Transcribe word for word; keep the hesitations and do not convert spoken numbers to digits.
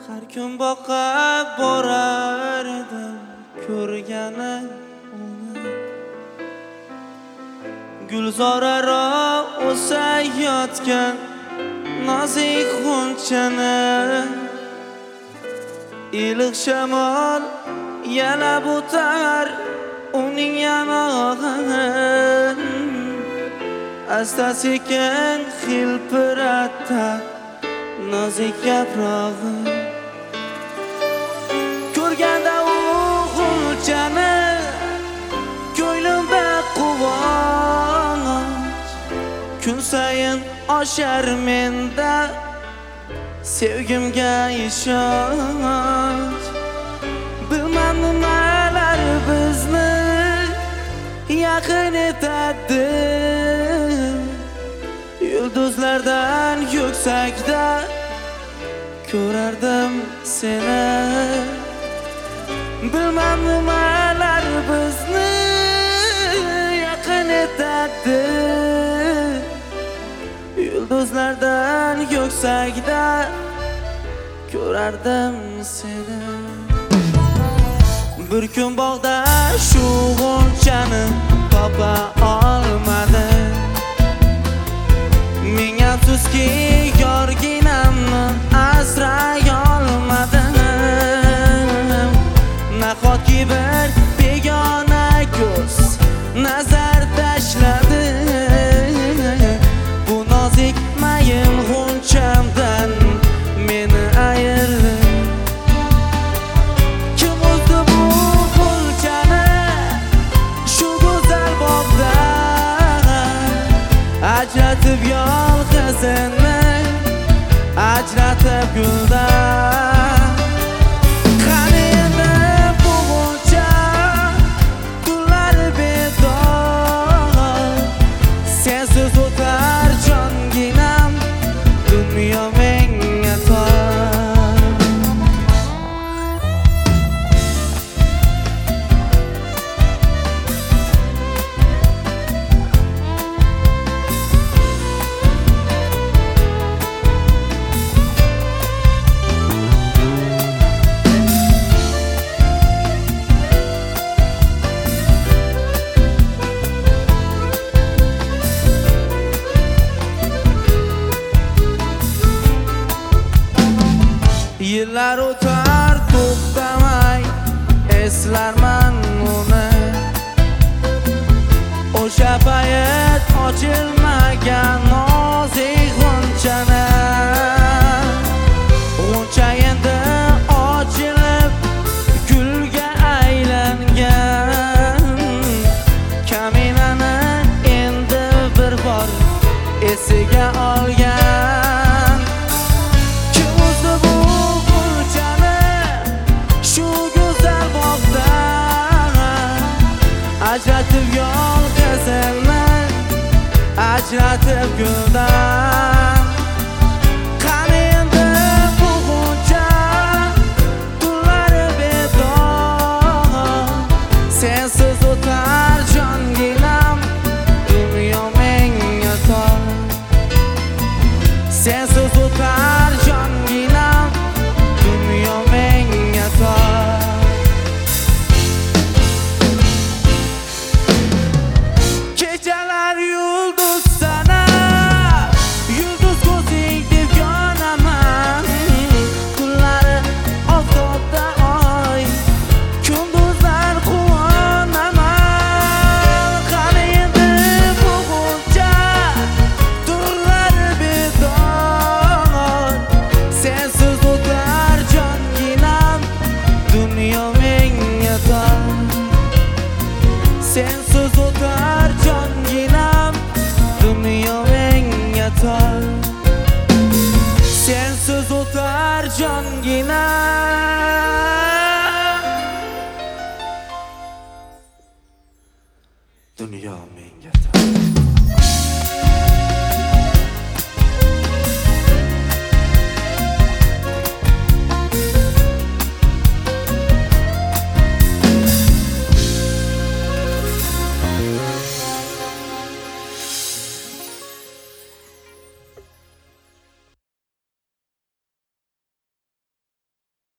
Har kun boqib borar edim ko'rgani uni. Gulzoraro o'sayotgan nozik g'unchani, iliq shamol yalab o'tar uning yamog'in. Asta-sekin hilpiratar nozik yaprog'i. Ko'rganda u g'unchani ko'nglimda quvonch, kun sayin oshar menda sevgimga ishonch. Bilmam nimalar bizni yaqin etadi, yulduzlardan yuksakda ko'rardim seni. Bilmam nimalar bizni yaqin etadi, yulduzlardan yuksakda ko'rardim seni. Bir kun bog'da shu g'unchani topa olmadim. Ming afsuski yorginamni asray olmadim. Nahotki bir begona ko'z nazar tashladi, bu nozik mayin g'unchamdan meni ayirdi. Kim o'zdi bu g'unchani shu go'zal bog'da, ajratib yolg'izini, ajratib guldan. Qani endi bu g'uncha tunlar bedor, sensiz o'tar jonginam, dunyo menga tor. Yillar o'tar to'xtamay eslarman uni. O'sha payt ochilmagan nozik g'unchani, g'uncha endi ochilib gulga aylangan. Kaminani endi bir bor esiga olgan. Kim o'zdi bu ajratib yolg'izini, ajratib guldan. Qani endi bu g'uncha tunlari bedor, sensiz o'tar jonginam, dunyo menga tor. Sensiz o'tar jonginam, dunyo menga tor. Kechalar yulduz sanar, yulduz ko'zing deb yonaman. Kunlari oftobda oy, kunduzlar quvonaman. Qani endi bu g'uncha tunlari bedor, sensiz o'tar jonginam, dunyo menga tor. Sensiz o'tar jonginam, dunyo menga tor. Sensiz o'tar jonginam.